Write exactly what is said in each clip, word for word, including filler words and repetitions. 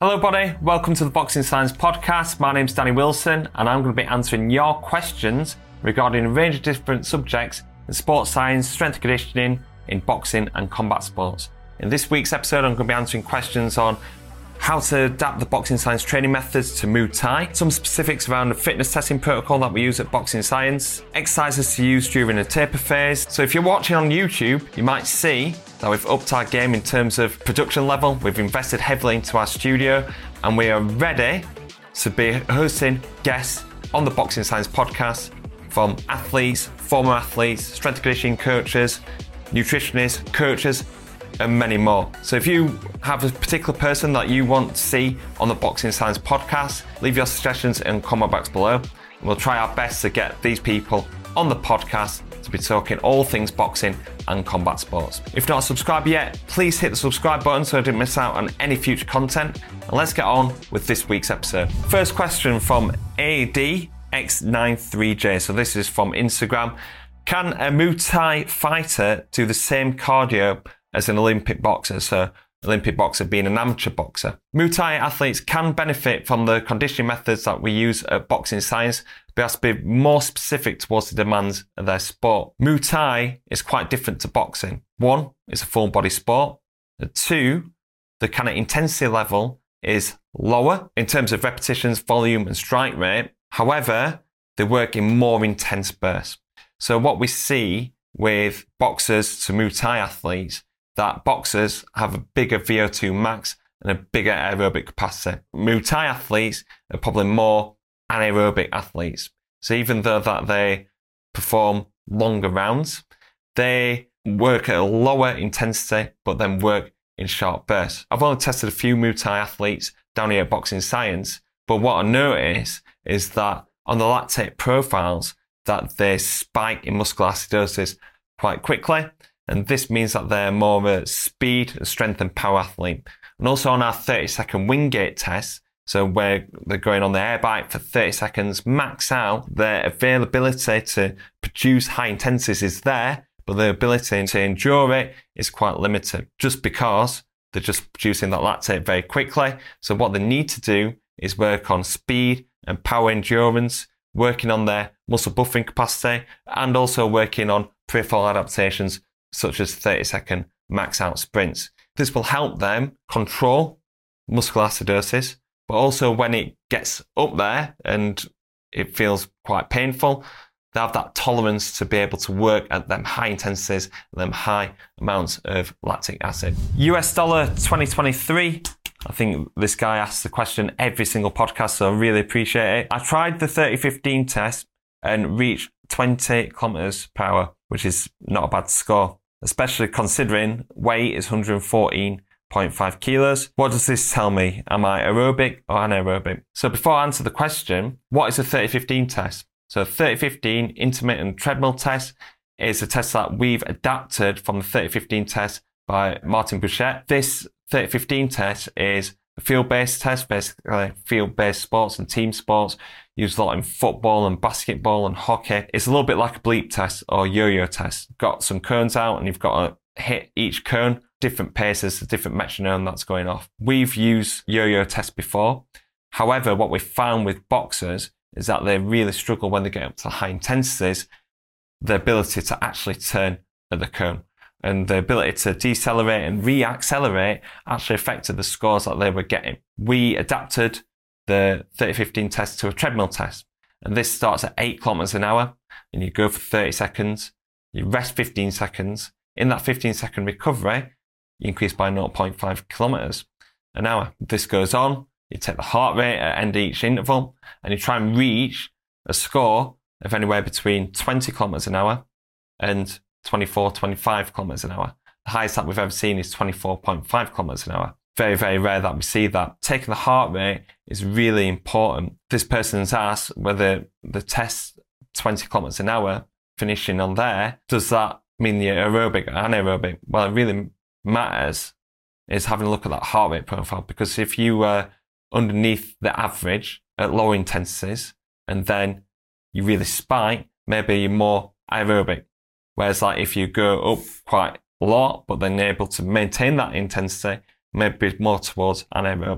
Hello buddy, welcome to the Boxing Science Podcast. My name's Danny Wilson and I'm going to be answering your questions regarding a range of different subjects in sports science, strength and conditioning, in boxing and combat sports. In this week's episode I'm going to be answering questions on how to adapt the Boxing Science training methods to Muay Thai, some specifics around the fitness testing protocol that we use at Boxing Science, exercises to use during a taper phase. So if you're watching on YouTube, you might see that we've upped our game in terms of production level. We've invested heavily into our studio and we are ready to be hosting guests on the Boxing Science podcast from athletes, former athletes, strength and conditioning coaches, nutritionists, coaches, and many more. So if you have a particular person that you want to see on the Boxing Science podcast, leave your suggestions in the comment box below. And we'll try our best to get these people on the podcast to be talking all things boxing and combat sports. If not subscribed yet, please hit the subscribe button so I don't miss out on any future content. And let's get on with this week's episode. First question from A D X ninety-three J. So this is from Instagram. Can a Muay Thai fighter do the same cardio as an Olympic boxer? So Olympic boxer being an amateur boxer. Muay Thai athletes can benefit from the conditioning methods that we use at Boxing Science, but has to be more specific towards the demands of their sport. Muay Thai is quite different to boxing. One, it's a full body sport. And two, the kind of intensity level is lower in terms of repetitions, volume and strike rate. However, they work in more intense bursts. So what we see with boxers to Muay Thai athletes, that boxers have a bigger V O two max and a bigger aerobic capacity. Muay Thai athletes are probably more anaerobic athletes. So even though that they perform longer rounds, they work at a lower intensity, but then work in short bursts. I've only tested a few Muay Thai athletes down here at Boxing Science, but what I notice is that on the lactate profiles, that they spike in muscular acidosis quite quickly. And this means that they're more of a speed, strength and power athlete. And also on our thirty second Wingate test, so where they're going on the air bike for thirty seconds, max out, their availability to produce high intensities is there, but the ability to endure it is quite limited just because they're just producing that lactate very quickly. So what they need to do is work on speed and power endurance, working on their muscle buffering capacity, and also working on peripheral adaptations such as thirty second max out sprints. This will help them control muscular acidosis, but also when it gets up there and it feels quite painful, they have that tolerance to be able to work at them high intensities, them high amounts of lactic acid. U S dollar twenty twenty-three. I think this guy asks the question every single podcast, so I really appreciate it. I tried the thirty fifteen test and reached twenty kilometers per hour, which is not a bad score, especially considering weight is one hundred fourteen point five kilos. What does this tell me? Am I aerobic or anaerobic? So before I answer the question, what is a thirty fifteen test? So thirty fifteen intermittent treadmill test is a test that we've adapted from the thirty fifteen test by Martin Bouchette. This thirty fifteen test is a field-based test, basically field-based sports and team sports, used a lot in football and basketball and hockey. It's a little bit like a bleep test or yo-yo test. Got some cones out and you've got to hit each cone, different paces, a different metronome that's going off. We've used yo-yo tests before. However, what we found with boxers is that they really struggle when they get up to high intensities, the ability to actually turn at the cone. And the ability to decelerate and re-accelerate actually affected the scores that they were getting. We adapted the thirty fifteen test to a treadmill test. And this starts at eight kilometers an hour and you go for thirty seconds, you rest fifteen seconds. In that fifteen second recovery, you increase by zero point five kilometers an hour. This goes on, you take the heart rate at end of each interval and you try and reach a score of anywhere between twenty kilometers an hour and twenty-four, twenty-five kilometers an hour. The highest that we've ever seen is twenty-four point five kilometers an hour. Very, very rare that we see that. Taking the heart rate is really important. This person's asked whether the test twenty kilometers an hour, finishing on there, does that mean you're aerobic or anaerobic? Well, it really matters is having a look at that heart rate profile, because if you were underneath the average at low intensities and then you really spike, maybe you're more aerobic. Whereas like if you go up quite a lot, but then you're able to maintain that intensity, maybe more towards anaerobic.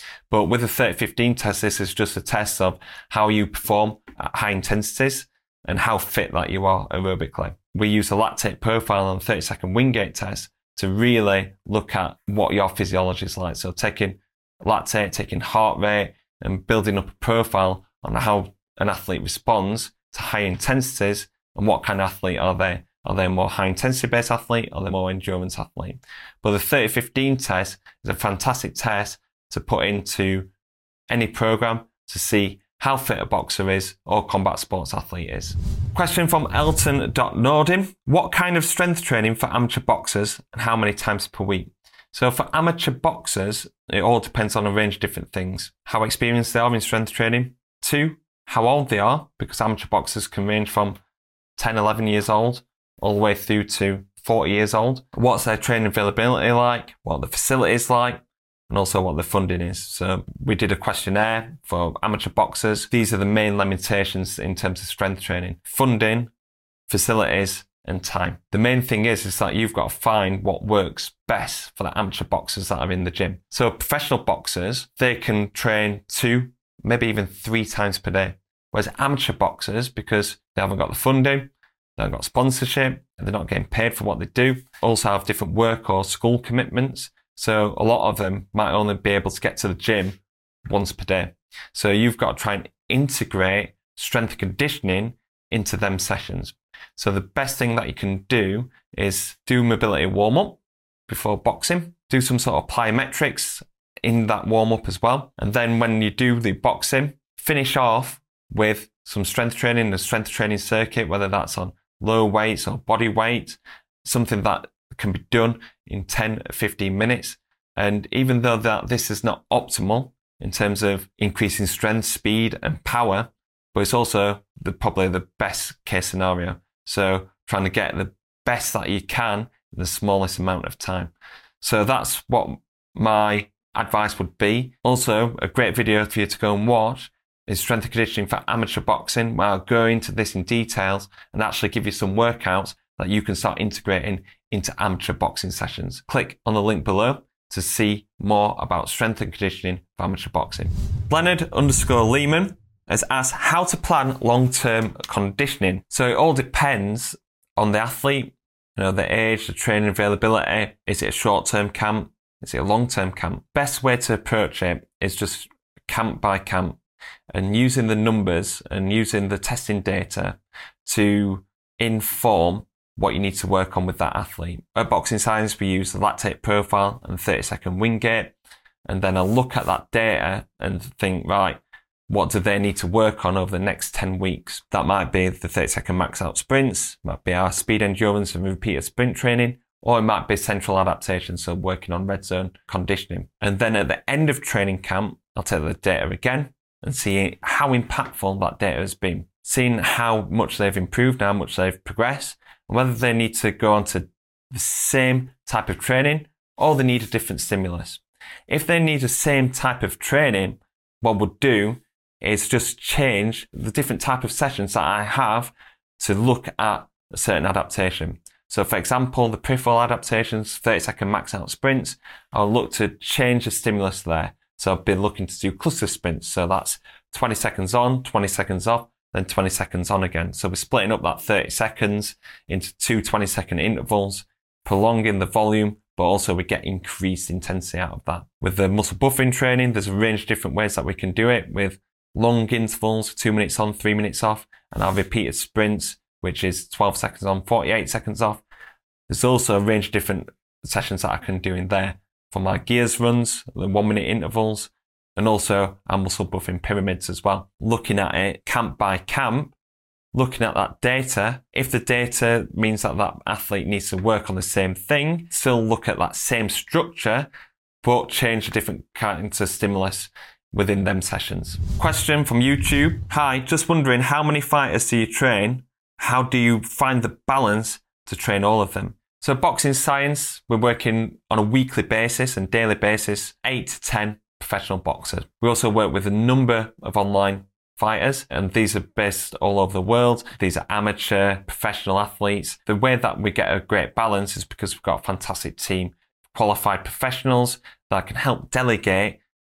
But with the thirty fifteen test, this is just a test of how you perform at high intensities and how fit that you are aerobically. We use a lactate profile on the thirty second Wingate test to really look at what your physiology is like. So taking lactate, taking heart rate, and building up a profile on how an athlete responds to high intensities and what kind of athlete are they. Are they a more high intensity based athlete? Or are they more endurance athlete? But the thirty fifteen test is a fantastic test to put into any program to see how fit a boxer is or combat sports athlete is. Question from Elton Nordim. What kind of strength training for amateur boxers and how many times per week? So for amateur boxers, it all depends on a range of different things. How experienced they are in strength training. Two, how old they are, because amateur boxers can range from ten, eleven years old all the way through to forty years old. What's their training availability like? What the facilities like? And also what the funding is. So we did a questionnaire for amateur boxers. These are the main limitations in terms of strength training. Funding, facilities, and time. The main thing is, is that you've got to find what works best for the amateur boxers that are in the gym. So professional boxers, they can train two, maybe even three times per day. Whereas amateur boxers, because they haven't got the funding, they haven't got sponsorship, and they're not getting paid for what they do, also have different work or school commitments. So a lot of them might only be able to get to the gym once per day. So you've got to try and integrate strength and conditioning into them sessions. So the best thing that you can do is do mobility warm-up before boxing, do some sort of plyometrics in that warm-up as well. And then when you do the boxing, finish off with some strength training, the strength training circuit, whether that's on low weights or body weight, something that can be done in ten, fifteen minutes. And even though that this is not optimal in terms of increasing strength, speed and power, but it's also the, probably the best case scenario. So trying to get the best that you can in the smallest amount of time. So that's what my advice would be. Also, a great video for you to go and watch is Strength and Conditioning for Amateur Boxing, where I'll go into this in details and actually give you some workouts that you can start integrating into amateur boxing sessions. Click on the link below to see more about strength and conditioning for amateur boxing. Leonard underscore Lehman has asked how to plan long-term conditioning. So it all depends on the athlete, you know, the age, the training availability. Is it a short-term camp? Is it a long-term camp? Best way to approach it is just camp by camp and using the numbers and using the testing data to inform what you need to work on with that athlete. At Boxing Science, we use the lactate profile and thirty second Wingate, and then I'll look at that data and think, right, what do they need to work on over the next ten weeks? That might be the thirty second max out sprints, might be our speed endurance and repeated sprint training, or it might be central adaptation, so working on red zone conditioning. And then at the end of training camp, I'll take the data again and see how impactful that data has been, seeing how much they've improved, how much they've progressed, and whether they need to go on to the same type of training or they need a different stimulus. If they need the same type of training, what we'll do is just change the different type of sessions that I have to look at a certain adaptation. So for example, the peripheral adaptations, thirty second max out sprints, I'll look to change the stimulus there. So I've been looking to do cluster sprints. So that's twenty seconds on, twenty seconds off, then twenty seconds on again. So we're splitting up that thirty seconds into two twenty second intervals, prolonging the volume, but also we get increased intensity out of that. With the muscle buffering training, there's a range of different ways that we can do it with long intervals, two minutes on, three minutes off, and our repeated sprints, which is twelve seconds on, forty-eight seconds off. There's also a range of different sessions that I can do in there for my gears runs, the one minute intervals, and also our muscle buffing pyramids as well. Looking at it camp by camp, looking at that data. If the data means that that athlete needs to work on the same thing, still look at that same structure, but change a different kind of stimulus within them sessions. Question from YouTube. Hi, just wondering how many fighters do you train? How do you find the balance to train all of them? So Boxing Science, we're working on a weekly basis and daily basis, eight to ten professional boxers. We also work with a number of online fighters, and these are based all over the world. These are amateur, professional athletes. The way that we get a great balance is because we've got a fantastic team, qualified professionals that can help delegate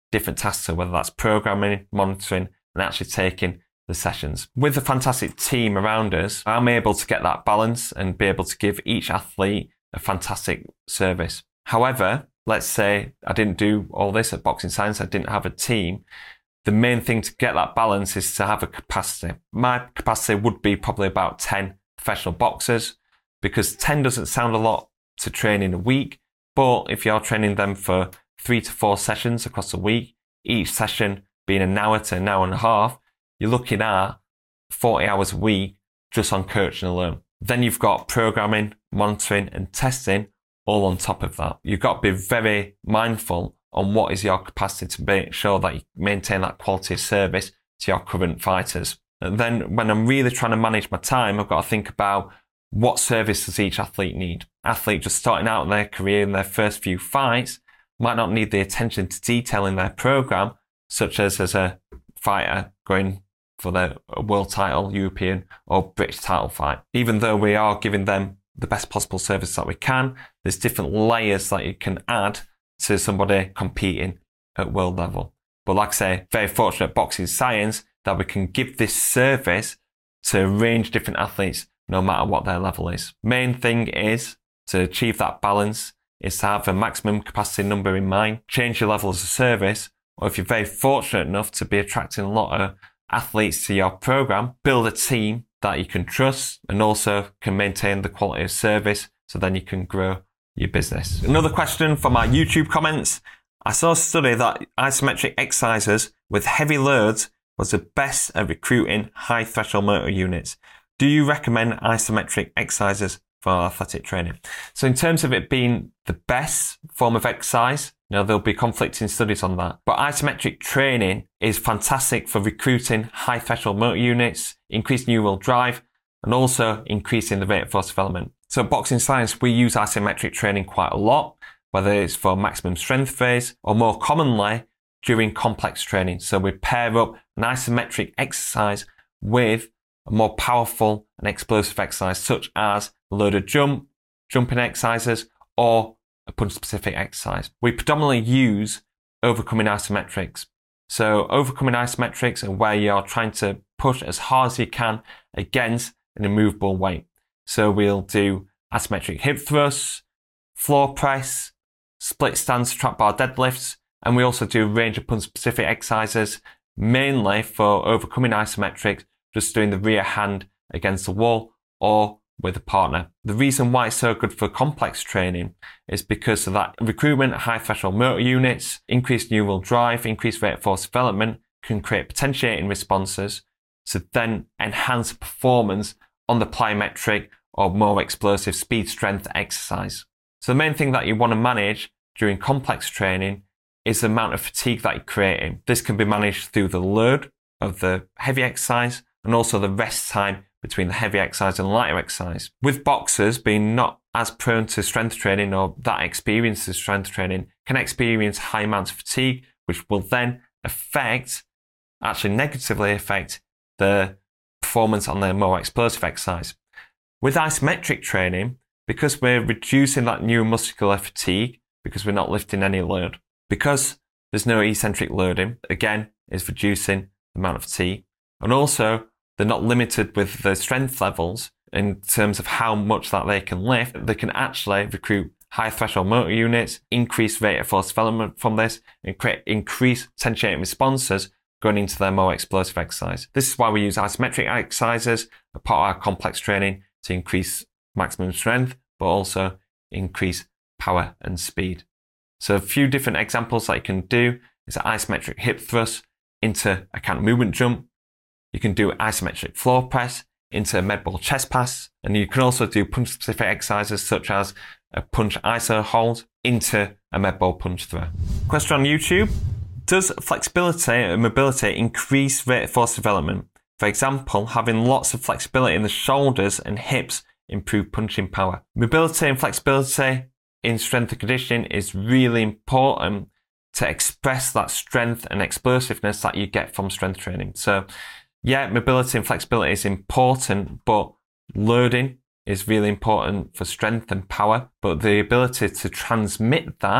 different tasks, so whether that's programming, monitoring, and actually taking the sessions. With a fantastic team around us, I'm able to get that balance and be able to give each athlete a fantastic service. However, let's say I didn't do all this at Boxing Science, I didn't have a team. The main thing to get that balance is to have a capacity. My capacity would be probably about ten professional boxers, because ten doesn't sound a lot to train in a week, but if you're training them for three to four sessions across a week, each session being an hour to an hour and a half, you're looking at forty hours a week just on coaching alone. Then you've got programming, monitoring and testing all on top of that. You've got to be very mindful on what is your capacity to make sure that you maintain that quality of service to your current fighters. And then when I'm really trying to manage my time, I've got to think about what service does each athlete need. Athlete just starting out in their career in their first few fights might not need the attention to detail in their program, such as as a fighter going for their world title, European or British title fight. Even though we are giving them the best possible service that we can, there's different layers that you can add to somebody competing at world level. But like I say, very fortunate at Boxing Science that we can give this service to a range of different athletes no matter what their level is. Main thing is to achieve that balance is to have a maximum capacity number in mind, change your levels of service, or if you're very fortunate enough to be attracting a lot of athletes to your program, build a team that you can trust and also can maintain the quality of service, so then you can grow your business. Another question from our YouTube comments. I saw a study that isometric exercises with heavy loads was the best at recruiting high threshold motor units. Do you recommend isometric exercises for athletic training? So in terms of it being the best form of exercise, you know, there'll be conflicting studies on that. But isometric training is fantastic for recruiting high threshold motor units, increased neural drive, and also increasing the rate of force development. So at Boxing Science, we use isometric training quite a lot, whether it's for maximum strength phase or more commonly during complex training. So we pair up an isometric exercise with a more powerful and explosive exercise, such as a loaded jump, jumping exercises, or a punch-specific exercise. We predominantly use overcoming isometrics. So overcoming isometrics are where you're trying to push as hard as you can against an immovable weight. So we'll do isometric hip thrusts, floor press, split stance trap bar deadlifts, and we also do a range of punch-specific exercises, mainly for overcoming isometrics, just doing the rear hand against the wall or with a partner. The reason why it's so good for complex training is because of that recruitment of high threshold motor units, increased neural drive, increased rate of force development can create potentiating responses to then enhance performance on the plyometric or more explosive speed strength exercise. So the main thing that you want to manage during complex training is the amount of fatigue that you're creating. This can be managed through the load of the heavy exercise and also the rest time between the heavy exercise and lighter exercise. With boxers being not as prone to strength training or that experience of strength training, can experience high amounts of fatigue, which will then affect, actually negatively affect, the performance on the more explosive exercise. With isometric training, because we're reducing that neuromuscular fatigue, because we're not lifting any load, because there's no eccentric loading, again, is reducing the amount of fatigue. And also, they're not limited with the strength levels in terms of how much that they can lift. They can actually recruit high threshold motor units, increase rate of force development from this, and create increased potentiating responses going into their more explosive exercise. This is why we use isometric exercises as part of our complex training to increase maximum strength, but also increase power and speed. So a few different examples that you can do is an isometric hip thrust into a counter movement jump. You can do isometric floor press into a med ball chest pass, and you can also do punch specific exercises such as a punch iso hold into a med ball punch throw. Question on YouTube: does flexibility and mobility increase rate of force development? For example, having lots of flexibility in the shoulders and hips improve punching power. Mobility and flexibility in strength and conditioning is really important to express that strength and explosiveness that you get from strength training. So yeah, mobility and flexibility is important, but loading is really important for strength and power. But the ability to transmit that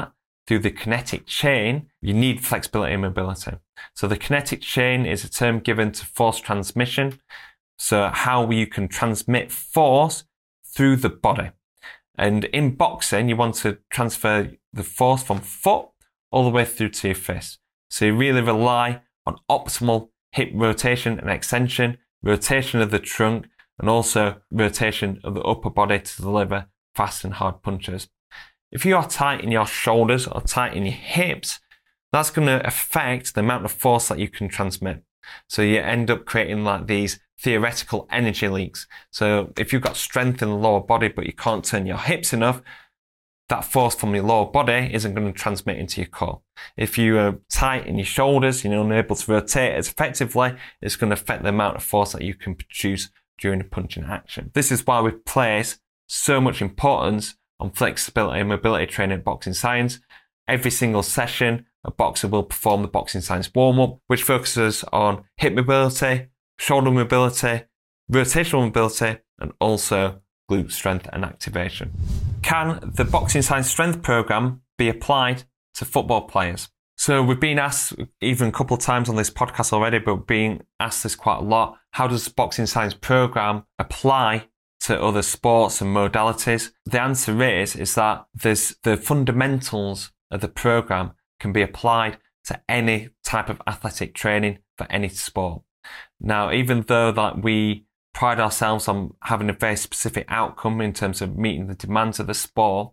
through the kinetic chain, you need flexibility and mobility. So the kinetic chain is a term given to force transmission. So how you can transmit force through the body. And in boxing, you want to transfer the force from foot all the way through to your fist. So you really rely on optimal hip rotation and extension, rotation of the trunk, and also rotation of the upper body to deliver fast and hard punches. If you are tight in your shoulders or tight in your hips, that's going to affect the amount of force that you can transmit. So you end up creating like these theoretical energy leaks. So if you've got strength in the lower body, but you can't turn your hips enough, that force from your lower body isn't going to transmit into your core. If you are tight in your shoulders, you're unable to rotate as effectively, it's going to affect the amount of force that you can produce during a punching action. This is why we place so much importance on flexibility and mobility training at Boxing Science. Every single session, a boxer will perform the Boxing Science warm-up, which focuses on hip mobility, shoulder mobility, rotational mobility, and also glute strength and activation. Can the Boxing Science Strength Program be applied to football players? So we've been asked even a couple of times on this podcast already, but being asked this quite a lot. How does the Boxing Science Program apply to other sports and modalities? The answer is, is that there's the fundamentals of the program can be applied to any type of athletic training for any sport. Now, even though that we pride ourselves on having a very specific outcome in terms of meeting the demands of the sport,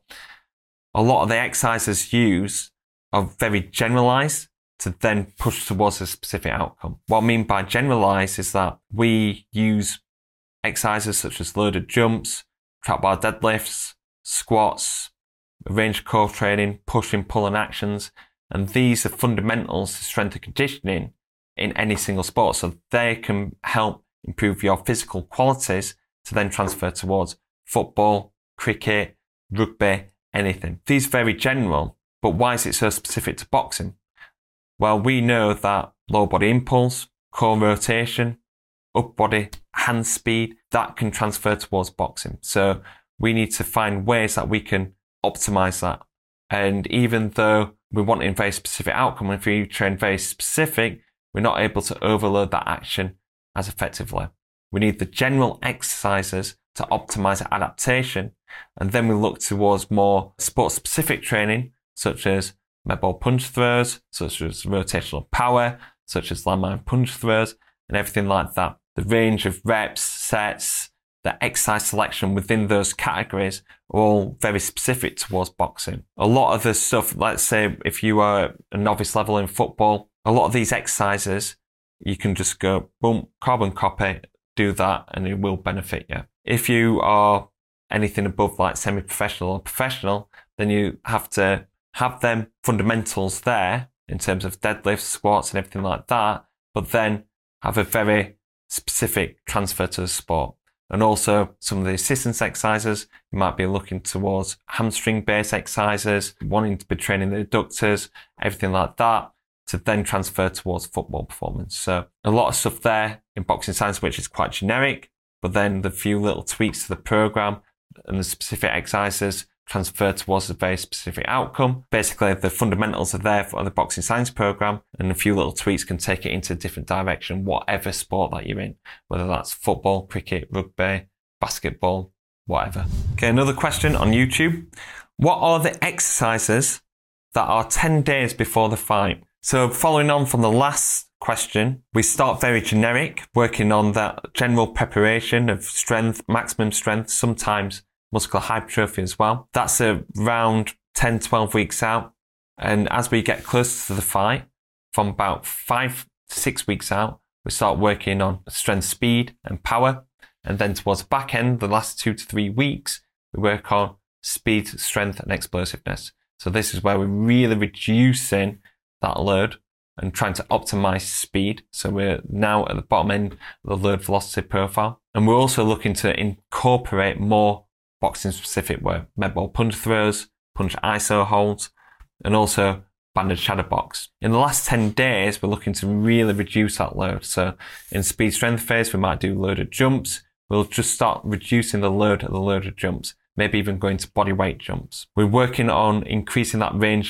a lot of the exercises used are very generalized to then push towards a specific outcome. What I mean by generalized is that we use exercises such as loaded jumps, trap bar deadlifts, squats, range core training, pushing, pulling actions, and these are fundamentals to strength and conditioning in any single sport. So they can help improve your physical qualities to then transfer towards football, cricket, rugby, anything. These are very general, but why is it so specific to boxing? Well, we know that lower body impulse, core rotation, upper body hand speed, that can transfer towards boxing. So we need to find ways that we can optimize that. And even though we want a very specific outcome, if we train very specific, we're not able to overload that action as effectively. We need the general exercises to optimize adaptation, and then we look towards more sport-specific training, such as med ball punch throws, such as rotational power, such as landmine punch throws, and everything like that. The range of reps, sets, the exercise selection within those categories are all very specific towards boxing. A lot of the stuff, let's say if you are a novice level in football, a lot of these exercises, you can just go, boom, carbon copy, do that, and it will benefit you. If you are anything above like semi-professional or professional, then you have to have them fundamentals there in terms of deadlifts, squats, and everything like that, but then have a very specific transfer to the sport. And also some of the assistance exercises, you might be looking towards hamstring-based exercises, wanting to be training the adductors, everything like that, to then transfer towards football performance. So a lot of stuff there in Boxing Science, which is quite generic, but then the few little tweaks to the program and the specific exercises transfer towards a very specific outcome. Basically, the fundamentals are there for the Boxing Science program, and a few little tweaks can take it into a different direction, whatever sport that you're in, whether that's football, cricket, rugby, basketball, whatever. Okay, another question on YouTube. What are the exercises that are ten days before the fight? So following on from the last question, we start very generic, working on that general preparation of strength, maximum strength, sometimes muscular hypertrophy as well. That's around ten, twelve weeks out. And as we get closer to the fight, from about five to six weeks out, we start working on strength, speed and power. And then towards the back end, the last two to three weeks, we work on speed, strength and explosiveness. So this is where we're really reducing that load and trying to optimize speed. So we're now at the bottom end of the load velocity profile. And we're also looking to incorporate more boxing specific work, med ball punch throws, punch I S O holds, and also banded shadow box. In the last ten days, we're looking to really reduce that load. So in speed strength phase, we might do loaded jumps. We'll just start reducing the load of the loaded jumps, maybe even going to body weight jumps. We're working on increasing that range of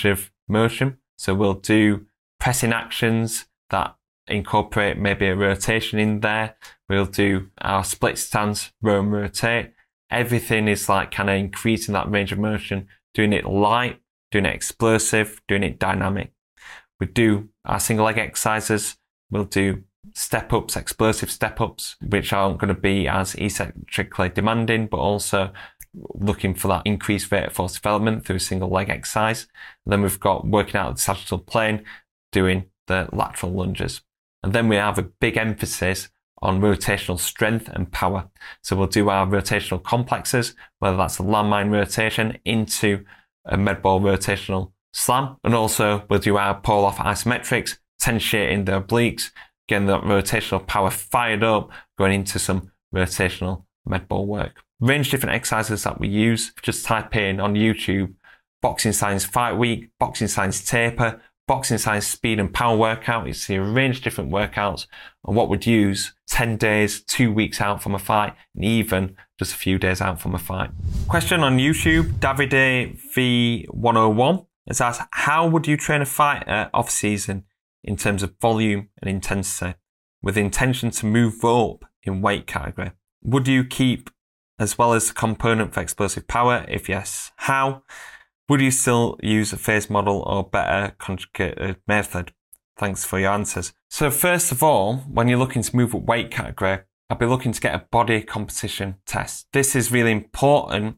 motion. So we'll do pressing actions that incorporate maybe a rotation in there. We'll do our split stance, row and rotate. Everything is like kind of increasing that range of motion, doing it light, doing it explosive, doing it dynamic. We do our single leg exercises. We'll do step-ups, explosive step-ups, which aren't going to be as eccentrically demanding, but also looking for that increased rate of force development through a single leg exercise. And then we've got working out the sagittal plane, doing the lateral lunges. And then we have a big emphasis on rotational strength and power. So we'll do our rotational complexes, whether that's a landmine rotation into a med ball rotational slam. And also we'll do our pull off isometrics, tensioning the obliques, getting that rotational power fired up, going into some rotational med ball work. Range of different exercises that we use. Just type in on YouTube, Boxing Science Fight Week, Boxing Science Taper, Boxing Science Speed and Power Workout. You see a range of different workouts and what would use ten days, two weeks out from a fight, and even just a few days out from a fight. Question on YouTube, Davide V one oh one has asked, how would you train a fighter off season in terms of volume and intensity with the intention to move up in weight category? Would you keep as well as the component for explosive power? If yes, how? Would you still use a phase model or better conjugated method? Thanks for your answers. So first of all, when you're looking to move up weight category, I'll be looking to get a body composition test. This is really important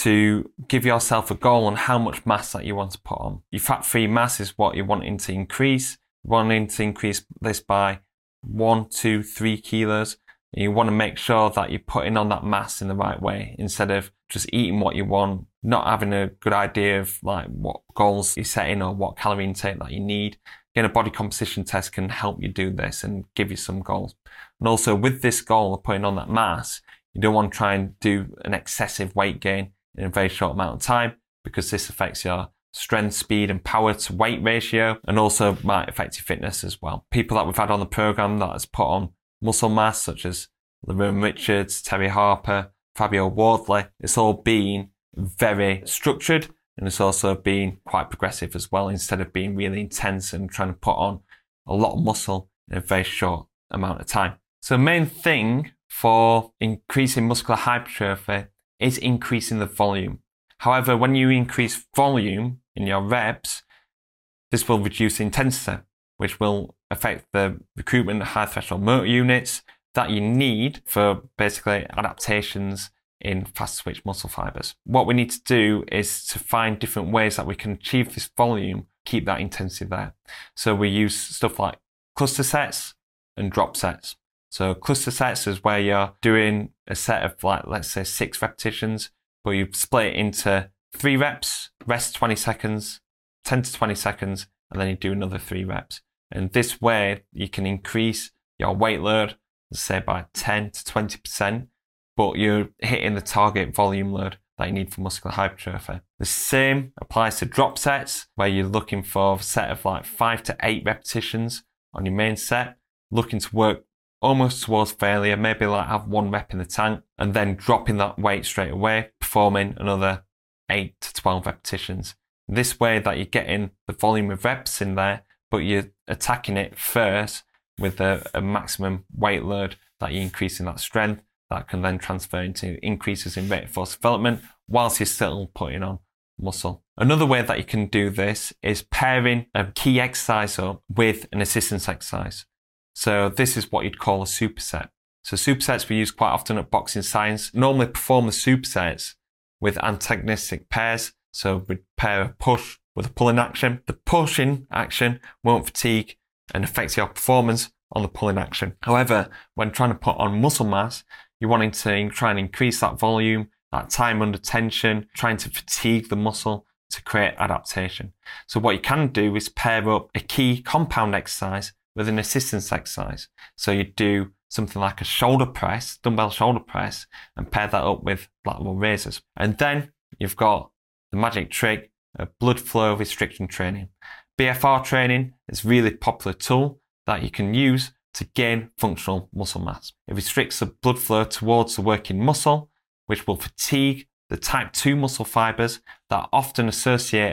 to give yourself a goal on how much mass that you want to put on. Your fat-free mass is what you're wanting to increase. You're wanting to increase this by one, two, three kilos. And you want to make sure that you're putting on that mass in the right way instead of just eating what you want, not having a good idea of like what goals you're setting or what calorie intake that you need. Again, a body composition test can help you do this and give you some goals. And also with this goal of putting on that mass, you don't want to try and do an excessive weight gain in a very short amount of time because this affects your strength, speed and power to weight ratio and also might affect your fitness as well. People that we've had on the program that has put on muscle mass, such as Laverne Richards, Terry Harper, Fabio Wardley, it's all been very structured and it's also been quite progressive as well, instead of being really intense and trying to put on a lot of muscle in a very short amount of time. So the main thing for increasing muscular hypertrophy is increasing the volume. However, when you increase volume in your reps, this will reduce intensity, which will affect the recruitment of high threshold motor units that you need for basically adaptations in fast twitch muscle fibers. What we need to do is to find different ways that we can achieve this volume, keep that intensity there. So we use stuff like cluster sets and drop sets. So cluster sets is where you're doing a set of like, let's say six repetitions, but you split it into three reps, rest twenty seconds, ten to twenty seconds, and then you do another three reps. And this way you can increase your weight load, let's say by ten to twenty percent, but you're hitting the target volume load that you need for muscular hypertrophy. The same applies to drop sets, where you're looking for a set of like five to eight repetitions on your main set, looking to work almost towards failure, maybe like have one rep in the tank, and then dropping that weight straight away, performing another eight to twelve repetitions. This way that you're getting the volume of reps in there, but you're attacking it first with a, a maximum weight load that you're increasing that strength, that can then transfer into increases in rate of force development whilst you're still putting on muscle. Another way that you can do this is pairing a key exercise up with an assistance exercise. So this is what you'd call a superset. So supersets we use quite often at Boxing Science. Normally perform the supersets with antagonistic pairs. So we pair a push with a pulling action. The pushing action won't fatigue and affect your performance on the pulling action. However, when trying to put on muscle mass, you're wanting to try and increase that volume, that time under tension, trying to fatigue the muscle to create adaptation. So what you can do is pair up a key compound exercise with an assistance exercise. So you do something like a shoulder press, dumbbell shoulder press, and pair that up with lateral raises. And then you've got the magic trick of blood flow restriction training. B F R training is a really popular tool that you can use to gain functional muscle mass. It restricts the blood flow towards the working muscle, which will fatigue the type two muscle fibers that are often associated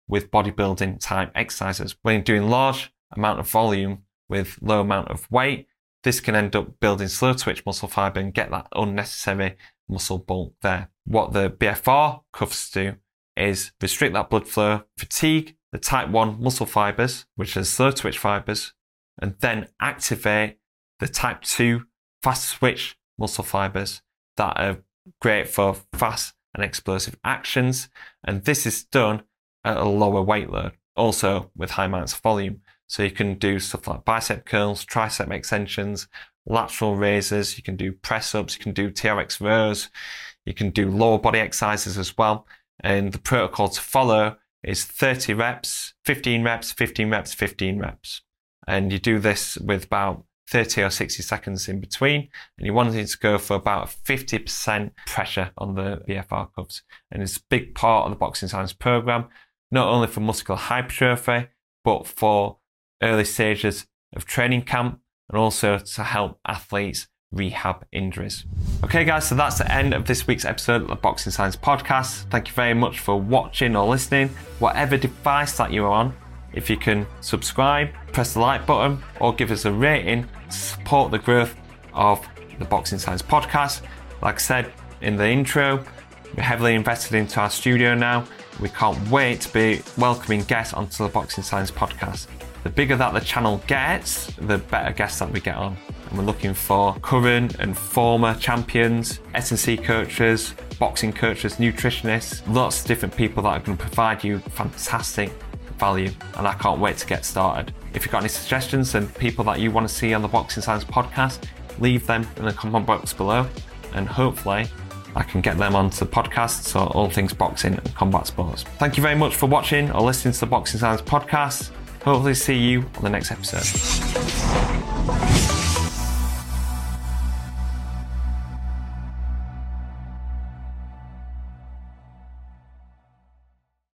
with bodybuilding type exercises. When you're doing large amount of volume with low amount of weight, this can end up building slow twitch muscle fiber and get that unnecessary muscle bulk there. What the B F R cuffs do is restrict that blood flow, fatigue the type one muscle fibers, which are slow twitch fibers, and then activate the type two fast twitch muscle fibers that are great for fast and explosive actions. And this is done at a lower weight load, also with high amounts of volume. So you can do stuff like bicep curls, tricep extensions, lateral raises, you can do press ups, you can do T R X rows, you can do lower body exercises as well. And the protocol to follow is thirty reps, fifteen reps, fifteen reps, fifteen reps. And you do this with about thirty or sixty seconds in between. And you want it to go for about fifty percent pressure on the B F R cuffs. And it's a big part of the Boxing Science program, not only for muscular hypertrophy, but for early stages of training camp, and also to help athletes rehab injuries. Okay guys, so that's the end of this week's episode of the Boxing Science podcast. Thank you very much for watching or listening, whatever device that you're on. If you can subscribe, press the like button, or give us a rating to support the growth of the Boxing Science podcast. Like I said in the intro, we're heavily invested into our studio now. We can't wait to be welcoming guests onto the Boxing Science podcast. The bigger that the channel gets, the better guests that we get on. And we're looking for current and former champions, S and C coaches, boxing coaches, nutritionists, lots of different people that are going to provide you fantastic value. And I can't wait to get started. If you've got any suggestions and people that you want to see on the Boxing Science podcast, leave them in the comment box below. And hopefully I can get them onto the podcast, so all things boxing and combat sports. Thank you very much for watching or listening to the Boxing Science podcast. Hopefully see you on the next episode.